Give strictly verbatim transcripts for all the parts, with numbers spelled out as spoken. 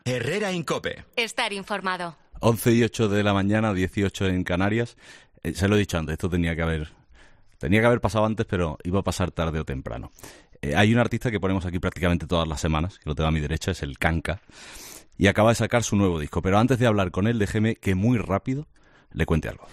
Herrera Incope. Estar informado. once y ocho de la mañana, dieciocho en Canarias. Eh, se lo he dicho antes, esto tenía que haber tenía que haber pasado antes, pero iba a pasar tarde o temprano. Eh, hay un artista que ponemos aquí prácticamente todas las semanas, que lo tengo a mi derecha, es el Kanka, y acaba de sacar su nuevo disco. Pero antes de hablar con él, déjeme que muy rápido le cuente algo.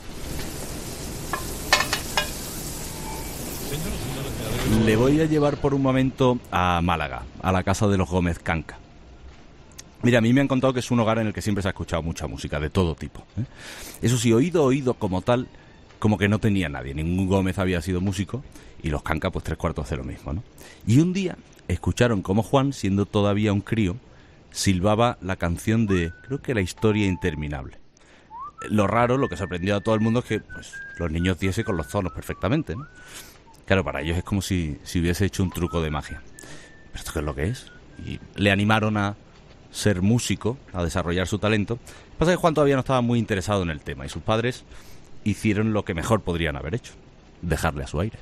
Le voy a llevar por un momento a Málaga, a la casa de los Gómez Kanka. Mira, a mí me han contado que es un hogar en el que siempre se ha escuchado mucha música, de todo tipo, ¿eh? Eso sí, oído, oído como tal, como que no tenía nadie. Ningún Gómez había sido músico y los Kanka pues tres cuartos de lo mismo, ¿no? Y un día escucharon cómo Juan, siendo todavía un crío, silbaba la canción de, creo que La historia interminable. Lo raro, lo que sorprendió a todo el mundo es que pues, los niños diese con los tonos perfectamente, ¿no? Claro, para ellos es como si, si hubiese hecho un truco de magia. ¿Pero esto qué es lo que es? Y le animaron a ser músico, a desarrollar su talento. Pasa que Juan todavía no estaba muy interesado en el tema y sus padres hicieron lo que mejor podrían haber hecho: dejarle a su aire.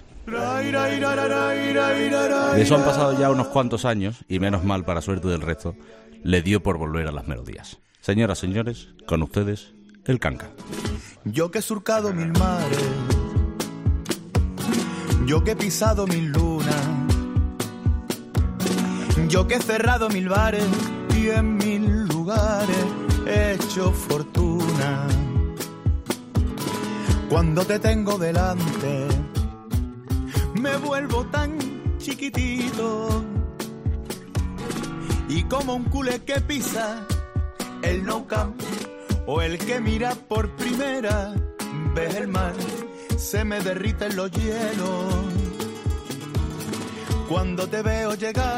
De eso han pasado ya unos cuantos años y menos mal, para suerte del resto, le dio por volver a las melodías. Señoras, señores, con ustedes, el Kanka. Yo que he surcado mil mares, yo que he pisado mil lunas, yo que he cerrado mil bares y en mil lugares he hecho fortuna. Cuando te tengo delante me vuelvo tan chiquitito y como un culé que pisa el no camp o el que mira por primera vez el mar, se me derriten los hielos cuando te veo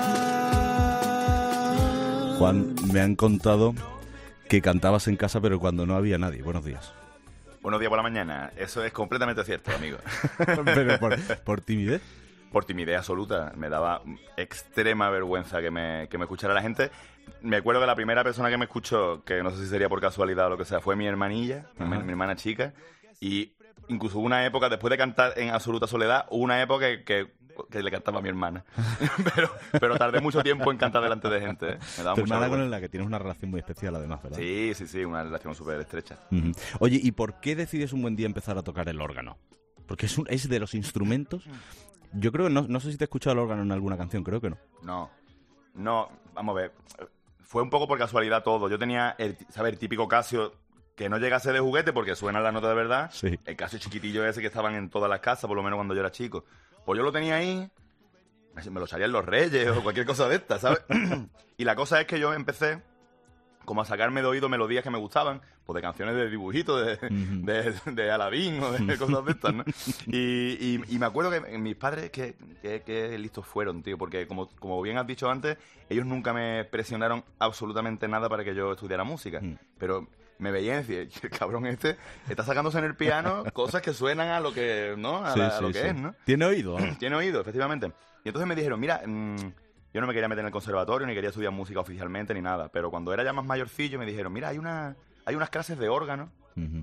llegar. Juan, me han contado que cantabas en casa pero cuando no había nadie. Buenos días. Buenos días por la mañana. Eso es completamente cierto, amigo. ¿Pero por, por timidez? Por timidez absoluta. Me daba extrema vergüenza que me, que me escuchara la gente. Me acuerdo que la primera persona que me escuchó, que no sé si sería por casualidad o lo que sea, fue mi hermanilla, mi, mi hermana chica. Y incluso hubo una época, después de cantar en absoluta soledad, hubo una época que, que, que le cantaba a mi hermana. pero, pero tardé mucho tiempo en cantar delante de gente, ¿eh? Me daba Tu mucha hermana vergüenza. con la que tienes una relación muy especial, además, ¿verdad? Sí, sí, sí, una relación súper estrecha. Uh-huh. Oye, ¿y por qué decides un buen día empezar a tocar el órgano? Porque es, un, es de los instrumentos... Yo creo que no, no sé si te he escuchado el órgano en alguna canción, creo que no. No, no, vamos a ver. Fue un poco por casualidad todo. Yo tenía el, ¿sabes? El típico Casio que no llegase de juguete porque suena la nota de verdad. Sí. El Casio chiquitillo ese que estaban en todas las casas, por lo menos cuando yo era chico. Pues yo lo tenía ahí, me lo echarían los Reyes o cualquier cosa de esta, ¿sabes? Y la cosa es que yo empecé como a sacarme de oído melodías que me gustaban, pues de canciones de dibujitos, de, uh-huh. de, de Aladín o de cosas de estas, ¿no? Y, y, y me acuerdo que mis padres, que, que, que listos fueron, tío, porque como, como bien has dicho antes, ellos nunca me presionaron absolutamente nada para que yo estudiara música, uh-huh. pero me veían y decían, el cabrón este está sacándose en el piano cosas que suenan a lo que, ¿no? A, sí, la, a sí, lo que sí. es, ¿no? ¿Tiene oído? ¿no? Tiene oído, efectivamente. Y entonces me dijeron, mira... Mmm, yo no me quería meter en el conservatorio, ni quería estudiar música oficialmente, ni nada. Pero cuando era ya más mayorcillo me dijeron, mira, hay una hay unas clases de órgano uh-huh.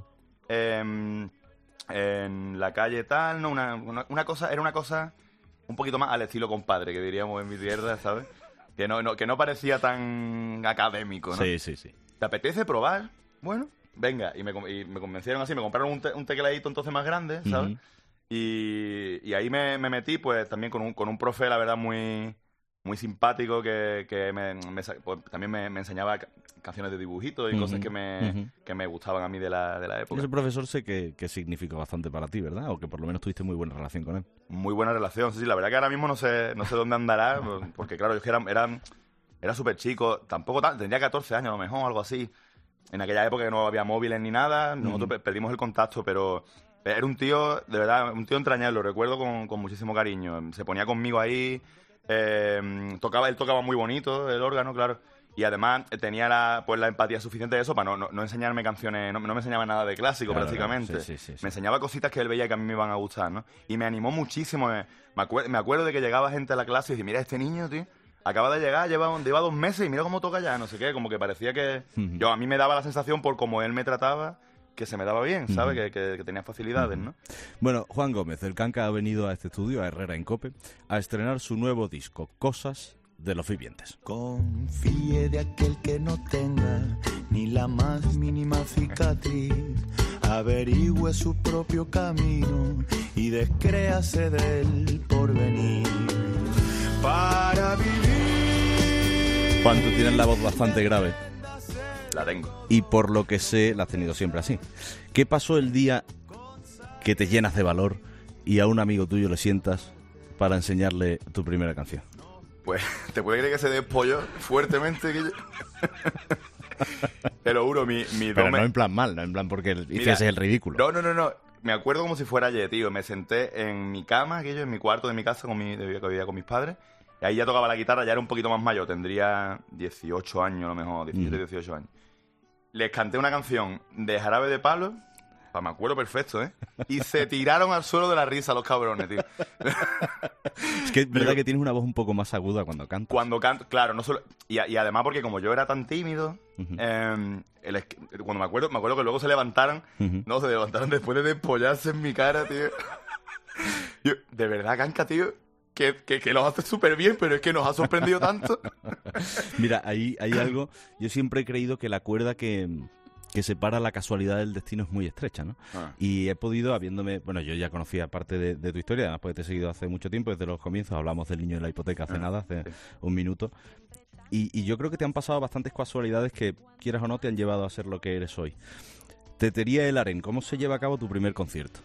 eh, en la calle tal, ¿no? Una, una, una cosa, era una cosa un poquito más al estilo compadre, que diríamos en mi tierra, ¿sabes? Que no, no, que no parecía tan académico, ¿no? Sí, sí, sí. ¿Te apetece probar? Bueno, venga. Y me, y me convencieron así, me compraron un, te, un tecladito entonces más grande, ¿sabes? Uh-huh. Y, y ahí me, me metí, pues, también con un, con un profe, la verdad, muy... muy simpático, que, que me, me, pues, también me, me enseñaba canciones de dibujitos y uh-huh, cosas que me, uh-huh. que me gustaban a mí de la, de la época. Ese profesor sé que, que significó bastante para ti, ¿verdad? O que por lo menos tuviste muy buena relación con él. Muy buena relación, sí, sí. La verdad que ahora mismo no sé no sé dónde andará, porque claro, yo era, era, era súper chico, tampoco tan, tendría catorce años a lo mejor, algo así. En aquella época que no había móviles ni nada, nosotros uh-huh. perdimos el contacto, pero... Era un tío, de verdad, un tío entrañable, lo recuerdo con, con muchísimo cariño. Se ponía conmigo ahí... Eh, tocaba él tocaba muy bonito el órgano, claro, y además tenía la, pues la empatía suficiente de eso para no, no, no enseñarme canciones, no, no me enseñaba nada de clásico, claro, prácticamente. Claro. Sí, sí, sí, sí. Me enseñaba cositas que él veía que a mí me iban a gustar, ¿no? Y me animó muchísimo. Me, me, acuer, me acuerdo de que llegaba gente a la clase y decía, mira, este niño, tío, acaba de llegar, lleva, lleva dos meses y mira cómo toca ya, no sé qué, como que parecía que... Uh-huh. Yo, a mí me daba la sensación, por cómo él me trataba, que se me daba bien, ¿sabes? Uh-huh. Que, que, que tenía facilidades, ¿no? Bueno, Juan Gómez, el Kanka, ha venido a este estudio, a Herrera Incope, a estrenar su nuevo disco, Cosas de Los Vivientes. Confíe de aquel que no tenga ni la más mínima cicatriz. Averigüe su propio camino y descréase del porvenir. Para vivir. Juan, tú tienes la voz bastante grave. La tengo. Y por lo que sé, la has tenido siempre así. ¿Qué pasó el día que te llenas de valor y a un amigo tuyo le sientas para enseñarle tu primera canción? Pues, ¿te puedes creer que se despolló fuertemente? Que yo... Te lo juro, mi, mi Pero dome... no en plan mal, no en plan porque hicieses el ridículo. No, no, no, no. Me acuerdo como si fuera ayer, tío. Me senté en mi cama, aquello, en mi cuarto de mi casa, con mi, que vivía con mis padres. Y ahí ya tocaba la guitarra, ya era un poquito más mayor. Tendría dieciocho años, a lo mejor, diecisiete, dieciocho años. Les canté una canción de Jarabe de Palo. Pues me acuerdo perfecto, ¿eh? Y se tiraron al suelo de la risa los cabrones, tío. Es que es verdad que tienes una voz un poco más aguda cuando cantas. Cuando canto, claro, no solo... Y, y además porque como yo era tan tímido, Uh-huh. eh, el es... cuando me acuerdo, me acuerdo que luego se levantaron, Uh-huh. no, se levantaron después de despollarse en mi cara, tío. Yo, de verdad, Canca, tío, que, que, que lo hace súper bien, pero es que nos ha sorprendido tanto. Mira, ahí hay algo... Yo siempre he creído que la cuerda que... que separa la casualidad del destino es muy estrecha, ¿no? Ah. Y he podido, habiéndome... Bueno, yo ya conocía parte de, de tu historia, además porque te he seguido hace mucho tiempo, desde los comienzos, hablamos del niño de la hipoteca hace Ah, nada, hace sí. un minuto. Y, y yo creo que te han pasado bastantes casualidades que, quieras o no, te han llevado a ser lo que eres hoy. Tetería El Harén, ¿cómo se lleva a cabo tu primer concierto?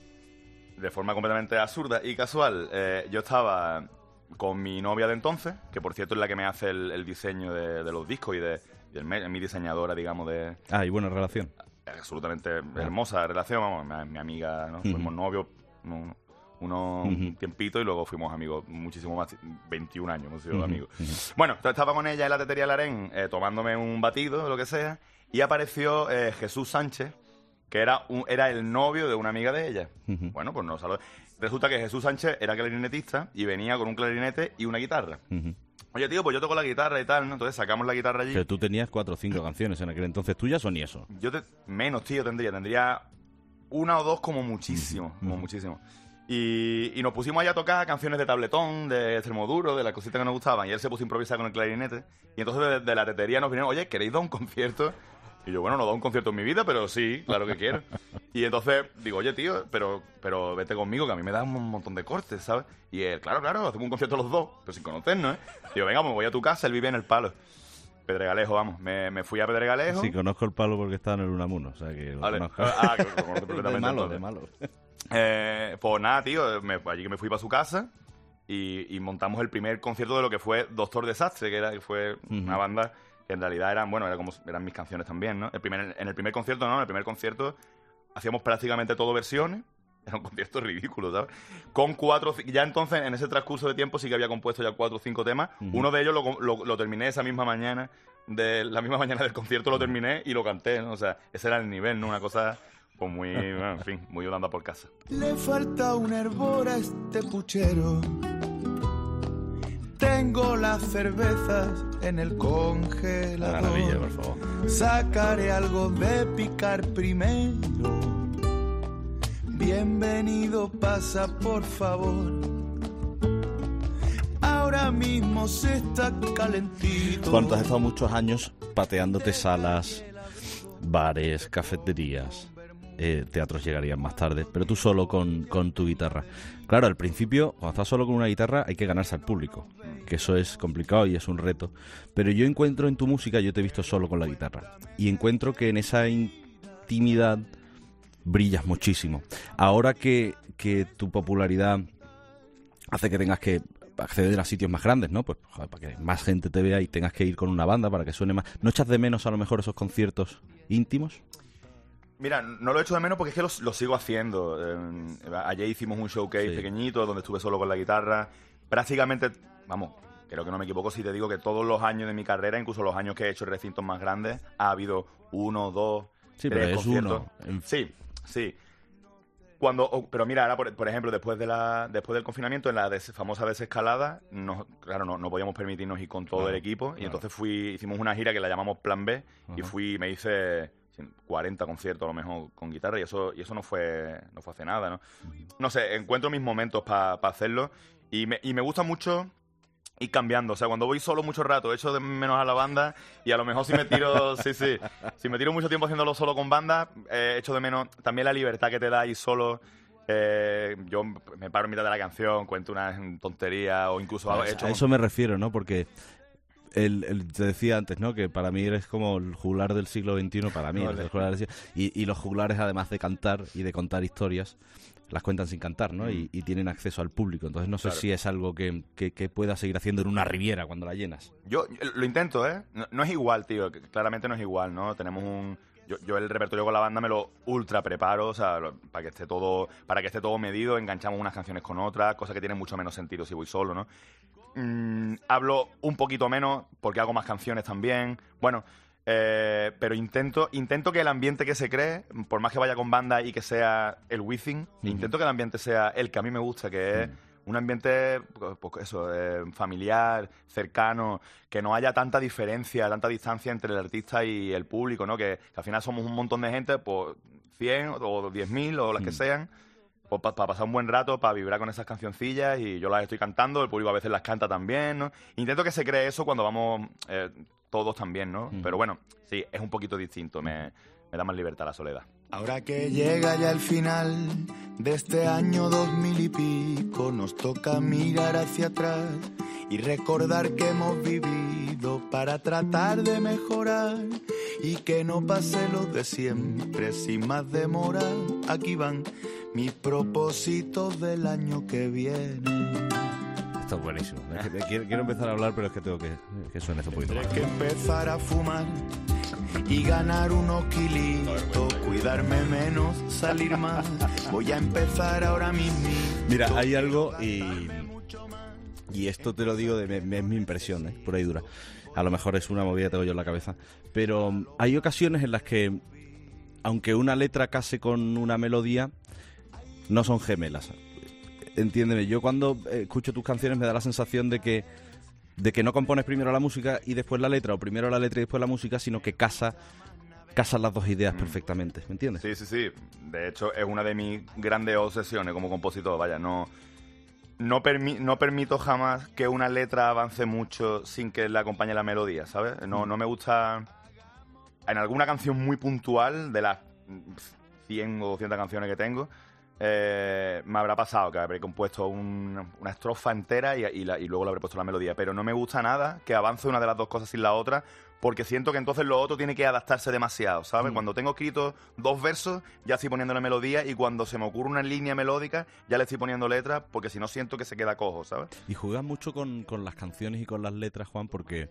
De forma completamente absurda y casual. Eh, yo estaba con mi novia de entonces, que por cierto es la que me hace el, el diseño de, de los discos y de... Y el, mi diseñadora, digamos, de... Ah, y buena relación. Absolutamente hermosa relación, vamos, mi, mi amiga, ¿no? Fuimos Uh-huh. novios unos uno, Uh-huh. un tiempito y luego fuimos amigos muchísimo más, veintiún años hemos sido Uh-huh. amigos. Uh-huh. Bueno, entonces estaba con ella en la tetería del Harén, eh, tomándome un batido o lo que sea, y apareció eh, Jesús Sánchez, que era, un, era el novio de una amiga de ella. Uh-huh. Bueno, pues no, salud. Resulta que Jesús Sánchez era clarinetista y venía con un clarinete y una guitarra. Uh-huh. Oye, tío, pues yo toco la guitarra y tal, ¿no? Entonces sacamos la guitarra allí. Pero tú tenías cuatro o cinco canciones en aquel entonces tuyas o ni eso. Yo te... menos, tío, tendría. Tendría una o dos como muchísimo, Uh-huh. como muchísimo. Y, y nos pusimos allá a tocar canciones de tabletón, de Extremoduro, de las cositas que nos gustaban. Y él se puso a improvisar con el clarinete. Y entonces de, de la tetería nos vinieron, oye, ¿queréis dar un concierto? Y yo, bueno, no he dado un concierto en mi vida, pero sí, claro que quiero. Y entonces digo, oye, tío, pero, pero vete conmigo, que a mí me da un montón de cortes, ¿sabes? Y él, claro, claro, hacemos un concierto los dos, pero sin conocernos, ¿eh? Digo, venga, me voy a tu casa, él vive en El Palo. Pedregalejo, vamos. Me, me fui a Pedregalejo. Sí, conozco El Palo porque estaba en el Unamuno, o sea que lo Vale. conozco. Ah, que lo conozco perfectamente, de malo, entonces. de malo. Eh, pues nada, tío, me, allí que me fui para su casa y, y montamos el primer concierto de lo que fue Doctor Desastre, que era que fue Uh-huh. una banda que en realidad eran, bueno, era como, eran mis canciones también, ¿no? El primer, en el primer concierto, no, en el primer concierto hacíamos prácticamente todo versiones. Era un concierto ridículo, ¿sabes? Con cuatro... Ya entonces, en ese transcurso de tiempo, sí que había compuesto ya cuatro o cinco temas. Uh-huh. Uno de ellos lo, lo, lo terminé esa misma mañana. De la misma mañana del concierto lo terminé y lo canté, ¿no? O sea, ese era el nivel, ¿no? Una cosa, pues muy... Bueno, en fin, muy andando por casa. Le falta un hervor a este puchero. Tengo las cervezas en el congelador. Maravilla, por favor. Sacaré algo de picar primero. Bienvenido, pasa por favor. Ahora mismo se está calentito. Juan, tú has estado muchos años pateándote salas, bares, cafeterías, eh, teatros llegarían más tarde, pero tú solo con, con tu guitarra. Claro, al principio, cuando estás solo con una guitarra, hay que ganarse al público, que eso es complicado y es un reto. Pero yo encuentro en tu música, yo te he visto solo con la guitarra, y encuentro que en esa intimidad brillas muchísimo. Ahora que, que tu popularidad hace que tengas que acceder a sitios más grandes, ¿no? Pues joder, para que más gente te vea y tengas que ir con una banda para que suene más. ¿No echas de menos a lo mejor esos conciertos íntimos? Mira, no lo echo de menos porque es que lo, lo sigo haciendo. Eh, ayer hicimos un showcase Sí. pequeñito donde estuve solo con la guitarra. Prácticamente, vamos, creo que no me equivoco si te digo que todos los años de mi carrera, incluso los años que he hecho en recintos más grandes, ha habido uno, dos, Sí, tres pero es conciertos. uno. En- Sí, sí. Cuando, oh, pero mira, ahora por, por ejemplo, después de la después del confinamiento, en la des- famosa desescalada, nos, claro, no, no podíamos permitirnos ir con todo Claro, el equipo. Y claro. entonces fui hicimos una gira que la llamamos Plan B. Y Ajá. fui, me hice cuarenta conciertos a lo mejor con guitarra. Y eso y eso no fue no fue hace nada, ¿no? No sé, encuentro mis momentos para hacerlo. Y me, y me gusta mucho ir cambiando. O sea, cuando voy solo mucho rato, echo de menos a la banda y a lo mejor si me tiro, sí, sí, si me tiro mucho tiempo haciéndolo solo con banda, eh, echo de menos también la libertad que te da ir solo. Eh, yo me paro en mitad de la canción, cuento una tontería o incluso pues he hecho... A eso me refiero, ¿no? Porque el, el, te decía antes, ¿no? Que para mí eres como el juglar del siglo veintiuno, para mí. Vale. El juglar del... y, y los juglares, además de cantar y de contar historias, las cuentan sin cantar, ¿no? Mm. Y, y tienen acceso al público. Entonces no sé claro. si es algo que, que, que puedas seguir haciendo en una Riviera cuando la llenas. Yo lo intento, ¿eh? No, no es igual, tío. Claramente no es igual, ¿no? Tenemos un... Yo, yo el repertorio con la banda me lo ultra preparo, o sea, para que esté todo, para que esté todo medido, enganchamos unas canciones con otras, cosa que tiene mucho menos sentido si voy solo, ¿no? Mm, hablo un poquito menos porque hago más canciones también. Bueno, eh, pero intento, intento que el ambiente que se cree, por más que vaya con banda y que sea el Wizzing, uh-huh. intento que el ambiente sea el que a mí me gusta, que es uh-huh. un ambiente, pues eso, eh, familiar, cercano, que no haya tanta diferencia, tanta distancia entre el artista y el público, ¿no? Que, que al final somos un montón de gente, pues cien o diez mil o las mm. que sean, pues para pa pasar un buen rato, para vibrar con esas cancioncillas y yo las estoy cantando, el público a veces las canta también, ¿no? Intento que se cree eso cuando vamos eh, todos también, ¿no? Mm. Pero bueno, sí, es un poquito distinto, me, me da más libertad la soledad. Ahora que llega ya el final de este año dos mil y pico, nos toca mirar hacia atrás y recordar que hemos vivido para tratar de mejorar y que no pase lo de siempre sin más demora. Aquí van mis propósitos del año que viene. Esto es buenísimo. Quiero, quiero empezar a hablar, pero es que tengo que, que suene esto un poquito más. Tendré que empezar a fumar y ganar unos kilitos, cuidarme menos, salir más. Voy a empezar ahora mismo. Mira, hay algo y y esto te lo digo, de, de, es mi impresión, ¿eh? Por ahí dura. A lo mejor es una movida que tengo yo en la cabeza, pero hay ocasiones en las que, aunque una letra case con una melodía, no son gemelas. Entiéndeme, yo cuando escucho tus canciones me da la sensación de que de que no compones primero la música y después la letra, o primero la letra y después la música, sino que casa, casan las dos ideas mm. perfectamente, ¿me entiendes? Sí, sí, sí. De hecho, es una de mis grandes obsesiones como compositor. Vaya, no, no, permi no permito jamás que una letra avance mucho sin que le acompañe la melodía, ¿sabes? No, no me gusta... En alguna canción muy puntual, de las cien o doscientas canciones que tengo, Eh, me habrá pasado que habré compuesto un, una estrofa entera y, y, la, y luego le habré puesto la melodía, pero no me gusta nada que avance una de las dos cosas sin la otra, porque siento que entonces lo otro tiene que adaptarse demasiado, ¿sabes? Mm. Cuando tengo escrito dos versos ya estoy poniendo la melodía, y cuando se me ocurre una línea melódica ya le estoy poniendo letra, porque si no siento que se queda cojo, ¿sabes? Y juegas mucho con, con las canciones y con las letras, Juan, porque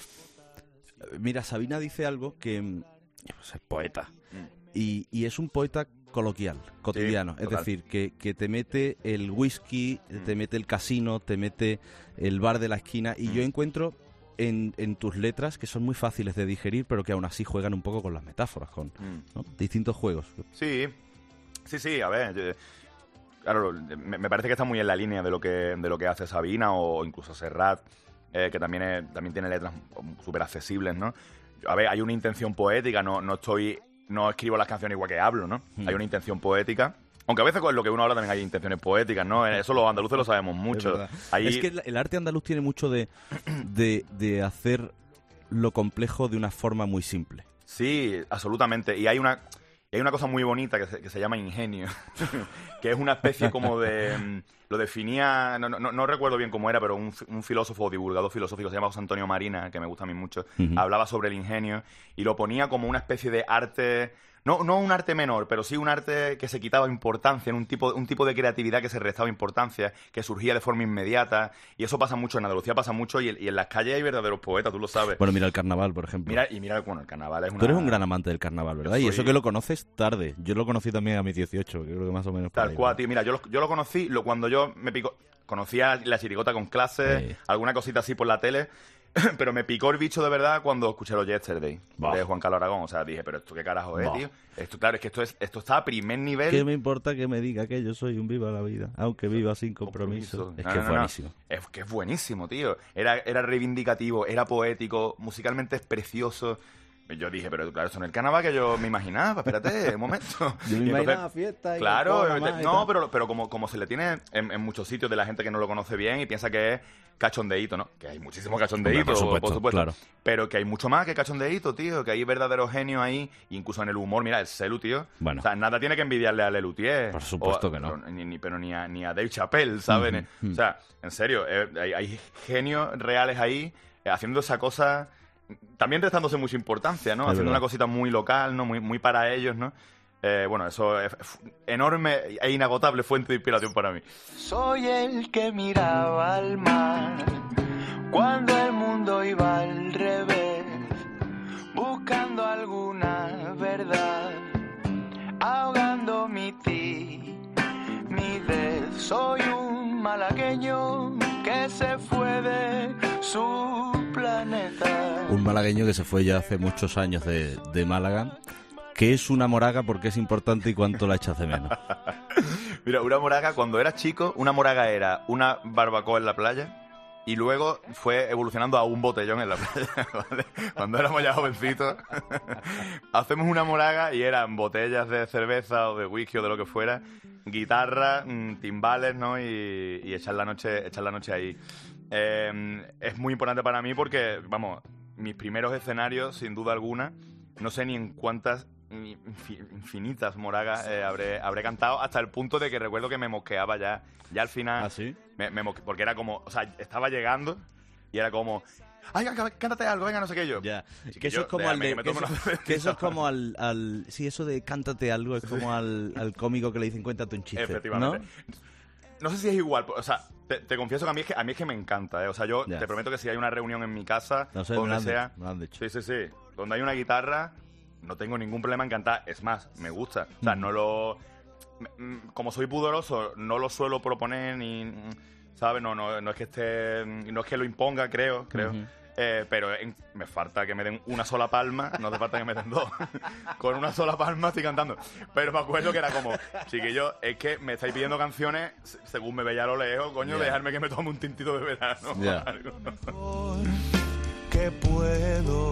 mira, Sabina dice algo que pues, es poeta mm. y, y es un poeta coloquial, cotidiano, sí, es decir, que, que te mete el whisky, mm. te mete el casino, te mete el bar de la esquina, y mm. yo encuentro en, en tus letras que son muy fáciles de digerir, pero que aún así juegan un poco con las metáforas, con mm. ¿no? distintos juegos. Sí, sí, sí, a ver, yo, claro, me, me parece que está muy en la línea de lo que, de lo que hace Sabina o incluso Serrat, eh, que también, es, también tiene letras súper accesibles, ¿no? A ver, hay una intención poética, no, no estoy... No escribo las canciones igual que hablo, ¿no? Mm. Hay una intención poética. Aunque a veces con lo que uno habla también hay intenciones poéticas, ¿no? Eso los andaluces lo sabemos mucho. Es, Ahí... es que el, el arte andaluz tiene mucho de, de, de hacer lo complejo de una forma muy simple. Sí, absolutamente. Y hay una, y hay una cosa muy bonita que se, que se llama ingenio, que es una especie como de... Lo definía, no, no, no recuerdo bien cómo era, pero un, un filósofo o divulgador filosófico, se llama José Antonio Marina, que me gusta a mí mucho, uh-huh. hablaba sobre el ingenio y lo ponía como una especie de arte, no, no un arte menor, pero sí un arte que se quitaba importancia, en un tipo, un tipo de creatividad que se restaba importancia, que surgía de forma inmediata, y eso pasa mucho en Andalucía, pasa mucho, y, y en las calles hay verdaderos poetas, tú lo sabes. Bueno, mira el carnaval, por ejemplo. Mira, y mira, bueno, el carnaval es una... Tú eres un gran amante del carnaval, ¿verdad? Soy... Y eso que lo conoces tarde. Yo lo conocí también a mis dieciocho, creo que más o menos. Tal cual, tío. Mira, yo lo, yo lo conocí lo, cuando yo me pico... Conocía la chirigota con clases, sí. alguna cosita así por la tele, pero me picó el bicho de verdad cuando escuché los Yesterday bah. de Juan Carlos Aragón. O sea, dije, pero esto qué carajo es, bah. tío. Esto, claro, es que esto es esto está a primer nivel. ¿Qué me importa que me diga que yo soy un viva la vida, aunque viva sin compromiso? compromiso. Es no, que no, es no, buenísimo. No. Es que es buenísimo, tío. Era, era reivindicativo, era poético, musicalmente es precioso. yo dije, pero claro, eso no es el carnaval que yo me imaginaba, espérate, un momento. Yo me Y imaginaba fiesta y claro, alcohol, más y no, tal. pero, pero como, como se le tiene en, en muchos sitios de la gente que no lo conoce bien y piensa que es cachondeíto, ¿no? Que hay muchísimo cachondeíto, Hombre, por supuesto, por supuesto. claro. Pero que hay mucho más que cachondeíto, tío, que hay verdaderos genios ahí, incluso en el humor. Mira, el Celu, tío. Bueno. O sea, nada tiene que envidiarle a Lelutier. Por supuesto o, que no. Pero ni, ni- pero ni a, ni a Dave Chappelle, ¿sabes? Ujú, O sea, en serio, eh, hay, hay genios reales ahí eh, haciendo esa cosa, también restándose mucha importancia, ¿no? Es Haciendo verdad. una cosita muy local, ¿no? Muy, muy para ellos, ¿no? Eh, bueno, eso es f- enorme e inagotable fuente de inspiración para mí. Soy el que miraba al mar cuando el mundo iba al revés, buscando alguna verdad, ahogando mi timidez. Soy un malagueño que se fue de su planeta. Un malagueño que se fue ya hace muchos años de, de Málaga. ¿Qué es una moraga? ¿Por qué es importante y cuánto la echas de menos? Mira, una moraga, cuando era chico, una moraga era una barbacoa en la playa y luego fue evolucionando a un botellón en la playa, ¿vale? Cuando éramos ya jovencitos. Hacemos una moraga y eran botellas de cerveza o de whisky o de lo que fuera, guitarra, mm, timbales, ¿no? Y, y echar la noche, echar la noche ahí. Eh, es muy importante para mí porque, vamos, mis primeros escenarios, sin duda alguna, no sé ni en cuántas infi- infinitas moragas eh, habré, habré cantado, hasta el punto de que recuerdo que me mosqueaba ya, ya al final. ¿Ah, sí? Me, me mosque- porque era como, o sea, estaba llegando y era como, ay, cá- cántate algo, venga, no sé qué yo. Ya. Así Que eso yo, es como al déjame de. que me Que tome eso, una cerveza. que eso es como al, al. Sí, eso de cántate algo es como al, al cómico que le dicen cuéntate un chiste. Efectivamente. ¿No? No sé si es igual, o sea, te, te confieso que a mí es que a mí es que me encanta, ¿eh? O sea, yo Ya. te prometo que si hay una reunión en mi casa, No sé, me lo donde han sea, dicho, me lo han dicho. sí, sí, sí, donde hay una guitarra, no tengo ningún problema en cantar, es más, me gusta, o sea, Mm. no lo, me- mm, como soy pudoroso, no lo suelo proponer ni, mm, ¿sabes? No, no, no es que esté, no es que lo imponga, creo, creo. Ujú. Eh, pero en- me falta que me den una sola palma, no hace falta que me den dos. Con una sola palma estoy cantando. Pero me acuerdo que era como, chiquillo, es que me estáis pidiendo canciones se- según me veía a lo lejos, coño, Ya. dejarme que me tome un tintito de verano. o Ya. algo. Que puedo.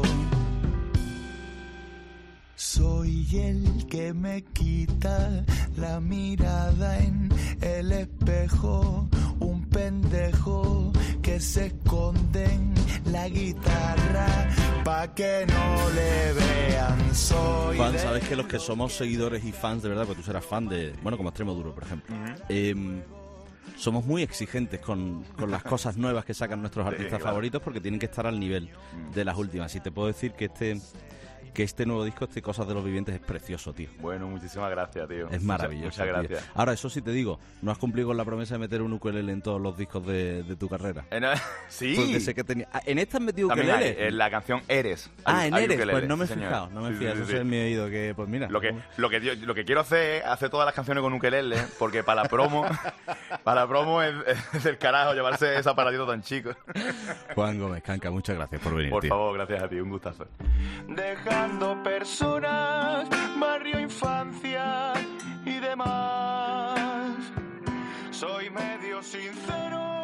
Soy el que me quita la mirada en el espejo, un pendejo que se esconde en la guitarra pa' que no le vean. Soy Juan, de- sabes que los que somos seguidores y fans de verdad, porque tú serás fan de, bueno, como Extremo Duro, por ejemplo, Ujú. em, somos muy exigentes con, con las cosas nuevas que sacan nuestros Sí, artistas claro. favoritos porque tienen que estar al nivel Mm. de las últimas. Y te puedo decir que este que este nuevo disco, este Cosas de los Vivientes, es precioso, tío. Bueno, muchísimas gracias, tío. Es maravilloso. Muchas, muchas tío. gracias. Ahora, eso sí te digo, no has cumplido con la promesa de meter un ukelele en todos los discos de, de tu carrera. En- sí. Porque sé que tenía... Ah, ¿en esta has metido También hay, ukelele? en la canción Eres. Ah, hay- en hay Eres, ukelele, pues no me he sí, señor. fijado, no me he Sí, fijado, sí, eso sí. es mi oído, que pues mira. Lo que, lo, que, yo- lo que quiero hacer es hacer todas las canciones con ukelele, porque para la promo, para la promo es, es del carajo llevarse ese aparatito tan chico. Juan Gómez Canca, muchas gracias por venir, Por tío. favor, gracias a ti, un gustazo. dejando personas, barrio, infancia y demás. Soy medio sincero